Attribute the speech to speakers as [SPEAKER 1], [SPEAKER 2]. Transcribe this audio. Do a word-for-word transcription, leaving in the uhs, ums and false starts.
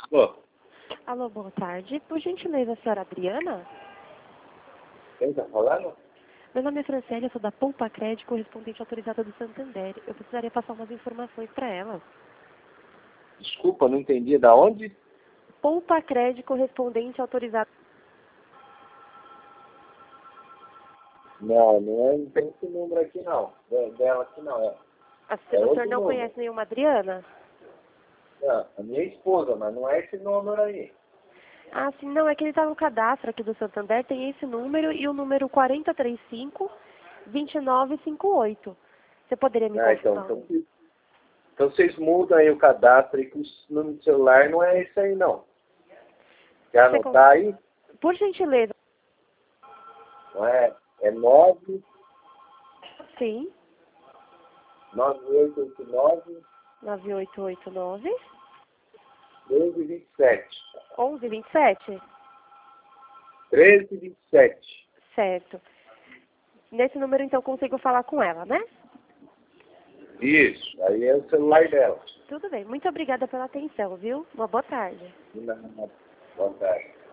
[SPEAKER 1] Alô,
[SPEAKER 2] Alô, boa tarde. Por gentileza, a senhora Adriana?
[SPEAKER 1] quem tá falando?
[SPEAKER 2] Meu nome é Franciele, eu sou da Poupa Crédito, correspondente autorizada do Santander. Eu precisaria passar umas informações para ela.
[SPEAKER 1] Desculpa, não entendi. Da onde?
[SPEAKER 2] Poupa Crédito, correspondente autorizada.
[SPEAKER 1] Não, não, é, não tem esse número aqui não. De- Dela aqui não. É,
[SPEAKER 2] Ah, se
[SPEAKER 1] é
[SPEAKER 2] o
[SPEAKER 1] outro
[SPEAKER 2] senhor não
[SPEAKER 1] número.
[SPEAKER 2] conhece nenhuma Adriana?
[SPEAKER 1] Não, a minha esposa, mas não é esse número aí.
[SPEAKER 2] Ah, sim, não, é que ele está no cadastro aqui do Santander, tem esse número e o número quatro três cinco, dois nove cinco oito. Você poderia me
[SPEAKER 1] Ah, então,
[SPEAKER 2] confirmar?
[SPEAKER 1] então, então vocês mudam aí o cadastro aí, que o número de celular não é esse aí não. Quer
[SPEAKER 2] Você con-
[SPEAKER 1] anotar aí?
[SPEAKER 2] Por gentileza.
[SPEAKER 1] Não é? É nove
[SPEAKER 2] Sim,
[SPEAKER 1] nove oito oito nove
[SPEAKER 2] nove oito oito nove,
[SPEAKER 1] treze vinte e sete.
[SPEAKER 2] onze vinte e sete.
[SPEAKER 1] treze vinte e sete.
[SPEAKER 2] Certo. Nesse número, então, eu consigo falar com ela, né?
[SPEAKER 1] Isso, aí é o celular dela.
[SPEAKER 2] Tudo bem. Muito obrigada pela atenção, viu? Uma boa tarde.
[SPEAKER 1] Boa tarde.